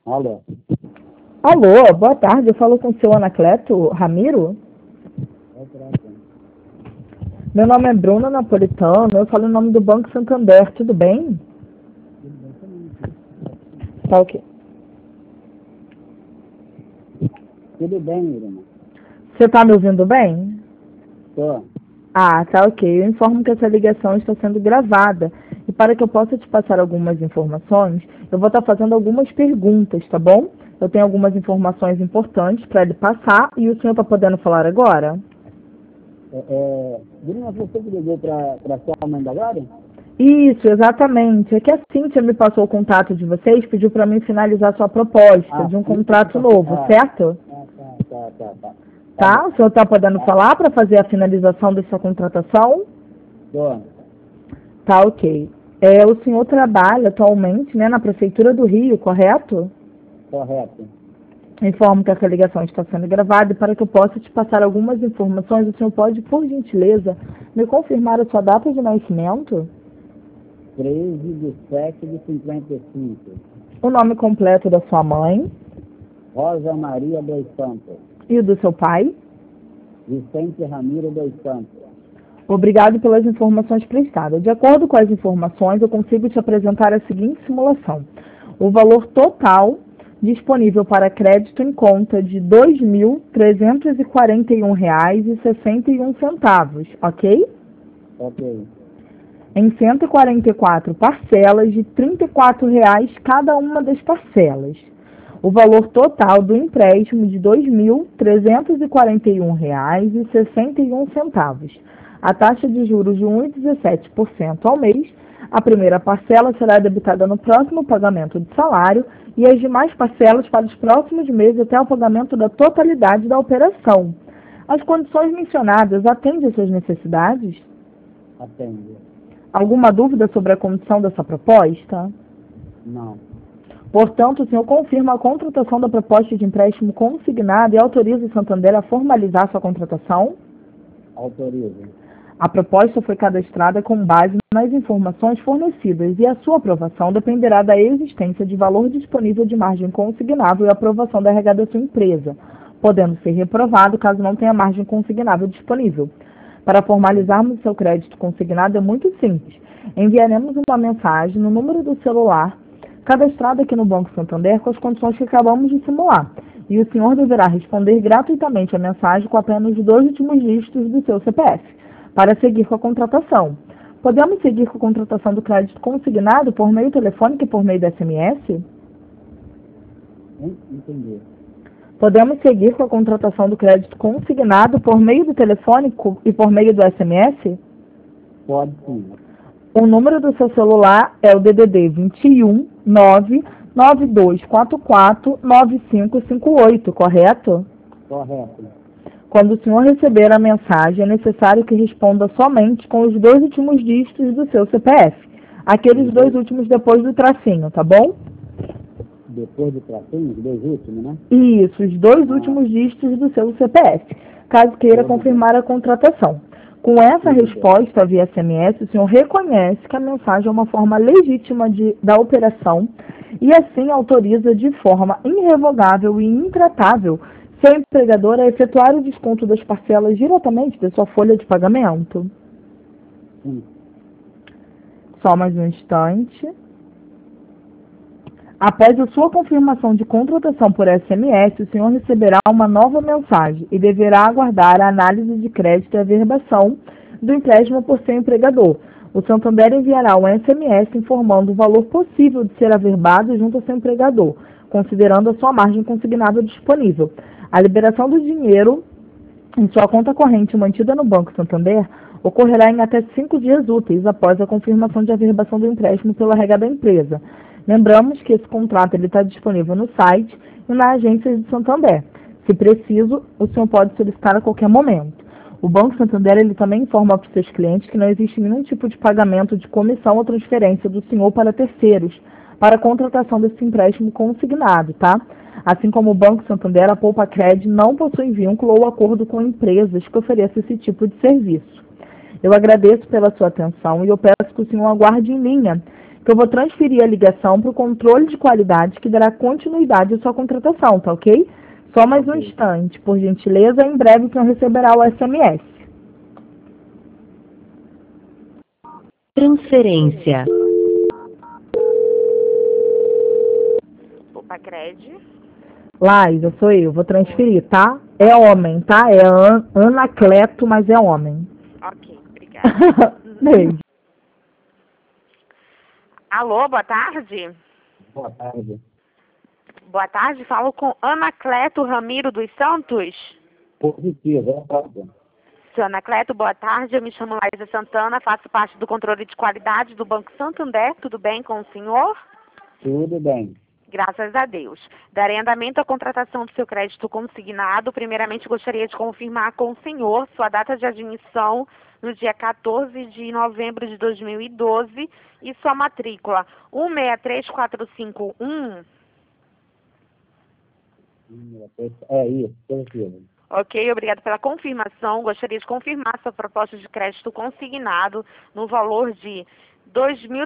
Alô? Alô, boa tarde. Eu falo com o seu Anacleto Ramiro. Meu nome é Bruna Napolitano. Eu falo em nome do Banco Santander. Tudo bem? Tá ok. Tudo bem, Irina? Você está me ouvindo bem? Tô. Ah, tá ok. Eu informo que essa ligação está sendo gravada. E para que eu possa te passar algumas informações, eu vou estar fazendo algumas perguntas, tá bom? Eu tenho algumas informações importantes para lhe passar e o senhor está podendo falar agora? Irina, você que ligou para sua mãe da Glória? Isso, exatamente. É que a Cíntia me passou o contato de vocês, pediu para mim finalizar sua proposta de um contrato novo, certo? Tá. Tá? O senhor está podendo falar para fazer a finalização dessa contratação? Tô. Tá, ok. O senhor trabalha atualmente, né, na Prefeitura do Rio, correto? Correto. Informo que essa ligação está sendo gravada e para que eu possa te passar algumas informações, o senhor pode, por gentileza, me confirmar a sua data de nascimento? 13/7/55. O nome completo da sua mãe Rosa Maria dos Santos. e o do seu pai? Vicente Ramiro dos Santos. Obrigado pelas informações prestadas. De acordo com as informações, eu consigo te apresentar a seguinte simulação. O valor total disponível para crédito em conta de R$ 2.341,61, ok? Ok. Em 144 parcelas de R$ 34,00 cada uma das parcelas. O valor total do empréstimo de R$ 2.341,61. A taxa de juros de 1,17% ao mês. A primeira parcela será debitada no próximo pagamento de salário e as demais parcelas para os próximos meses até o pagamento da totalidade da operação. As condições mencionadas atendem às suas necessidades? Atende. Alguma dúvida sobre a condição dessa proposta? Não. Portanto, o senhor confirma a contratação da proposta de empréstimo consignado e autoriza o Santander a formalizar sua contratação? Autoriza. A proposta foi cadastrada com base nas informações fornecidas e a sua aprovação dependerá da existência de valor disponível de margem consignável e aprovação da RH da sua empresa, podendo ser reprovado caso não tenha margem consignável disponível. Para formalizarmos seu crédito consignado é muito simples. Enviaremos uma mensagem no número do celular cadastrado aqui no Banco Santander com as condições que acabamos de simular. E o senhor deverá responder gratuitamente a mensagem com apenas os 2 últimos dígitos do seu CPF, para seguir com a contratação. Podemos seguir com a contratação do crédito consignado por meio telefônico e por meio do SMS? Entendi. Podemos seguir com a contratação do crédito consignado por meio do telefônico e por meio do SMS? Pode sim. O número do seu celular é o DDD 21 99244 9558, correto? Correto. Quando o senhor receber a mensagem, é necessário que responda somente com os 2 últimos dígitos do seu CPF. Aqueles 2 últimos depois do tracinho, tá bom? Depois do tracinho, os 2 últimos, né? Isso, os 2 últimos dígitos do seu CPF, caso queira confirmar a contratação. Com essa resposta via SMS, o senhor reconhece que a mensagem é uma forma legítima da operação e assim autoriza de forma irrevogável e intratável seu empregador a efetuar o desconto das parcelas diretamente da sua folha de pagamento. Sim. Só mais um instante. Após a sua confirmação de contratação por SMS, o senhor receberá uma nova mensagem e deverá aguardar a análise de crédito e averbação do empréstimo por seu empregador. O Santander enviará um SMS informando o valor possível de ser averbado junto ao seu empregador, considerando a sua margem consignável disponível. A liberação do dinheiro em sua conta corrente mantida no Banco Santander ocorrerá em até 5 dias úteis após a confirmação de averbação do empréstimo pela RH da empresa. Lembramos que esse contrato está disponível no site e na agência de Santander. Se preciso, o senhor pode solicitar a qualquer momento. O Banco Santander ele também informa para os seus clientes que não existe nenhum tipo de pagamento de comissão ou transferência do senhor para terceiros para a contratação desse empréstimo consignado, tá? Assim como o Banco Santander, a Poupa Cred não possui vínculo ou acordo com empresas que ofereçam esse tipo de serviço. Eu agradeço pela sua atenção e eu peço que o senhor aguarde em linha, que eu vou transferir a ligação para o controle de qualidade que dará continuidade à sua contratação, tá ok? Só mais um instante, por gentileza, em breve o senhor receberá o SMS. Transferência. Pupacred. Laísa, sou eu, vou transferir, tá? É homem, tá? É Anacleto, mas é homem. Ok, obrigada. Beijo. Alô, boa tarde. Boa tarde. Boa tarde, falo com Anacleto Ramiro dos Santos. Positivo, é próprio. Seu Anacleto, boa tarde. Eu me chamo Laísa Santana, faço parte do controle de qualidade do Banco Santander. Tudo bem com o senhor? Tudo bem. Graças a Deus. Darei andamento à contratação do seu crédito consignado. Primeiramente, gostaria de confirmar com o senhor sua data de admissão no dia 14 de novembro de 2012 e sua matrícula 163451. É isso, positivo. Ok, obrigado pela confirmação. Gostaria de confirmar sua proposta de crédito consignado no valor de R$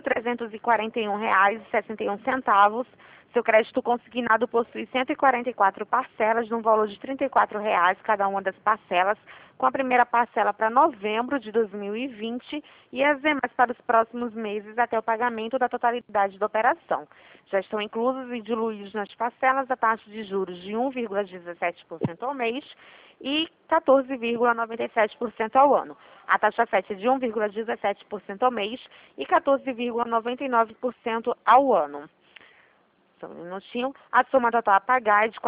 2.341,61. Seu crédito consignado possui 144 parcelas, no valor de R$ 34,00 cada uma das parcelas, com a primeira parcela para novembro de 2020 e as demais para os próximos meses até o pagamento da totalidade da operação. Já estão inclusos e diluídos nas parcelas a taxa de juros de 1,17% ao mês e 14,97% ao ano. A taxa FET é de 1,17% ao mês e 14,99% ao ano. Só um minutinho. A soma total a pagar é de R$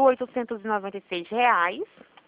4.896.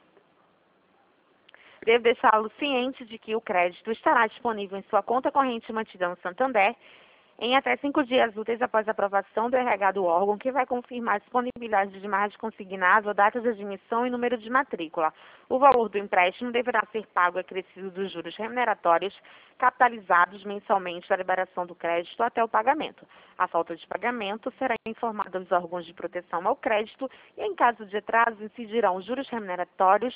Devo deixá-lo ciente de que o crédito estará disponível em sua conta corrente mantida no Santander em até 5 dias úteis após a aprovação do RH do órgão, que vai confirmar a disponibilidade de margem consignada, data de admissão e número de matrícula. O valor do empréstimo deverá ser pago acrescido dos juros remuneratórios capitalizados mensalmente da liberação do crédito até o pagamento. A falta de pagamento será informada aos órgãos de proteção ao crédito e, em caso de atraso, incidirão juros remuneratórios,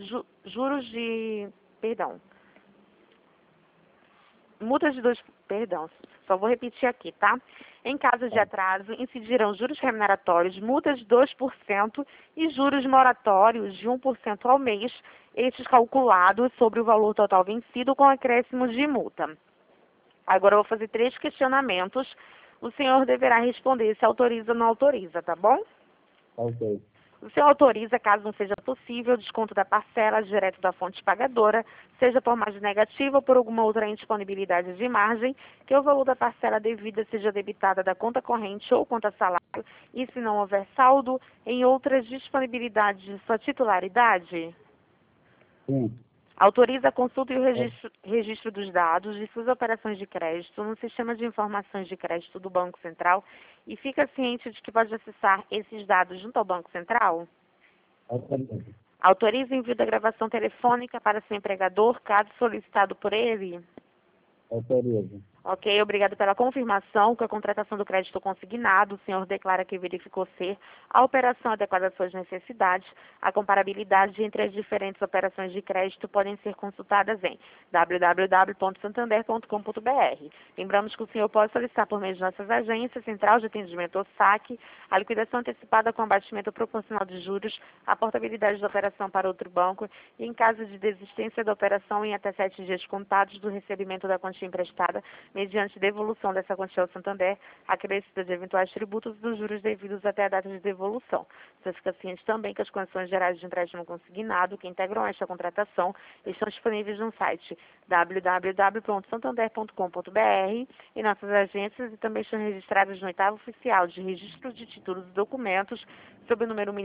multas de só vou repetir aqui, tá? Em caso de atraso, incidirão juros remuneratórios, multas de 2% e juros moratórios de 1% ao mês, estes calculados sobre o valor total vencido com acréscimo de multa. Agora eu vou fazer 3 questionamentos. O senhor deverá responder se autoriza ou não autoriza, tá bom? Ok. O senhor autoriza, caso não seja possível, o desconto da parcela direto da fonte pagadora, seja por margem negativa ou por alguma outra indisponibilidade de margem, que o valor da parcela devida seja debitada da conta corrente ou conta salário, e se não houver saldo, em outras disponibilidades de sua titularidade? Sim. Autoriza a consulta e o registro dos dados de suas operações de crédito no sistema de informações de crédito do Banco Central e fica ciente de que pode acessar esses dados junto ao Banco Central? Autoriza. Autoriza o envio da gravação telefônica para seu empregador, caso solicitado por ele? Autoriza. Ok, obrigado pela confirmação que a contratação do crédito consignado, o senhor declara que verificou ser a operação adequada às suas necessidades. A comparabilidade entre as diferentes operações de crédito podem ser consultadas em www.santander.com.br. Lembramos que o senhor pode solicitar por meio de nossas agências, Central de Atendimento ou SAC, a liquidação antecipada com abatimento proporcional de juros, a portabilidade da operação para outro banco e, em caso de desistência da operação, em até 7 dias contados do recebimento da quantia emprestada, mediante devolução dessa quantia ao Santander, acrescida de eventuais tributos dos juros devidos até a data de devolução. Você fica ciente também que as condições gerais de empréstimo consignado que integram esta contratação estão disponíveis no site www.santander.com.br em nossas agências e também estão registradas no 8º Oficial de Registro de Títulos e Documentos, sob o número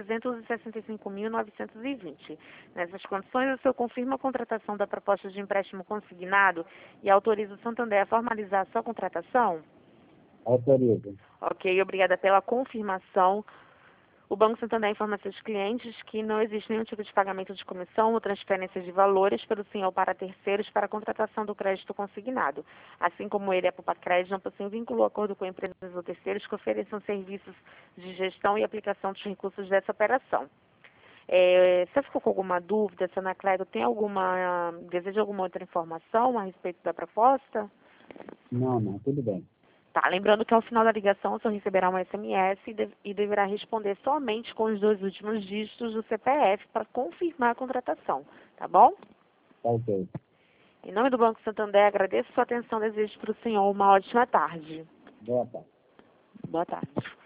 1.365.920. Nessas condições, o senhor confirma a contratação da proposta de empréstimo consignado e autoriza o Santander a formalizar a sua contratação? Autoriza. Ok, obrigada pela confirmação. O Banco Santander informa seus clientes que não existe nenhum tipo de pagamento de comissão ou transferência de valores pelo senhor para terceiros para a contratação do crédito consignado. Assim como ele e a Pupacred não possuem vínculo ou acordo com empresas ou terceiros que ofereçam serviços de gestão e aplicação dos recursos dessa operação. Você ficou com alguma dúvida, Sra. Anacleto, deseja alguma outra informação a respeito da proposta? Não, tudo bem. Tá, lembrando que ao final da ligação o senhor receberá um SMS e deverá responder somente com os 2 últimos dígitos do CPF para confirmar a contratação, tá bom? Tá ok. Em nome do Banco Santander, agradeço sua atenção e desejo para o senhor uma ótima tarde. Boa tarde. Boa tarde.